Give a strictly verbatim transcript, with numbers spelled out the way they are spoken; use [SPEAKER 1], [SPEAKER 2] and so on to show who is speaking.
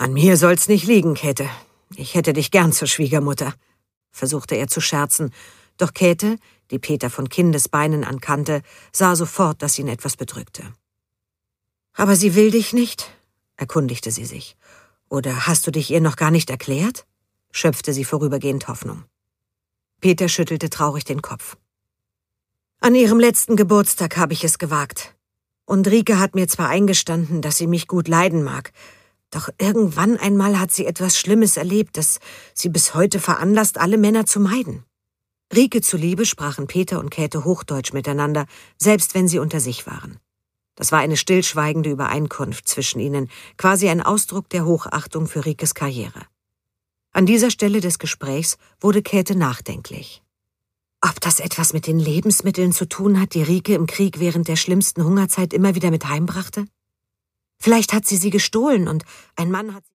[SPEAKER 1] »An mir soll's nicht liegen, Käthe. Ich hätte dich gern zur Schwiegermutter«, versuchte er zu scherzen, doch Käthe, die Peter von Kindesbeinen an kannte, sah sofort, dass ihn etwas bedrückte. »Aber sie will dich nicht?«, erkundigte sie sich. »Oder hast du dich ihr noch gar nicht erklärt?«, schöpfte sie vorübergehend Hoffnung. Peter schüttelte traurig den Kopf. »An ihrem letzten Geburtstag habe ich es gewagt. Und Rike hat mir zwar eingestanden, dass sie mich gut leiden mag, doch irgendwann einmal hat sie etwas Schlimmes erlebt, das sie bis heute veranlasst, alle Männer zu meiden.« Rike zuliebe sprachen Peter und Käthe Hochdeutsch miteinander, selbst wenn sie unter sich waren. Das war eine stillschweigende Übereinkunft zwischen ihnen, quasi ein Ausdruck der Hochachtung für Rikes Karriere. An dieser Stelle des Gesprächs wurde Käthe nachdenklich. Ob das etwas mit den Lebensmitteln zu tun hat, die Rike im Krieg während der schlimmsten Hungerzeit immer wieder mit heimbrachte? Vielleicht hat sie sie gestohlen und ein Mann hat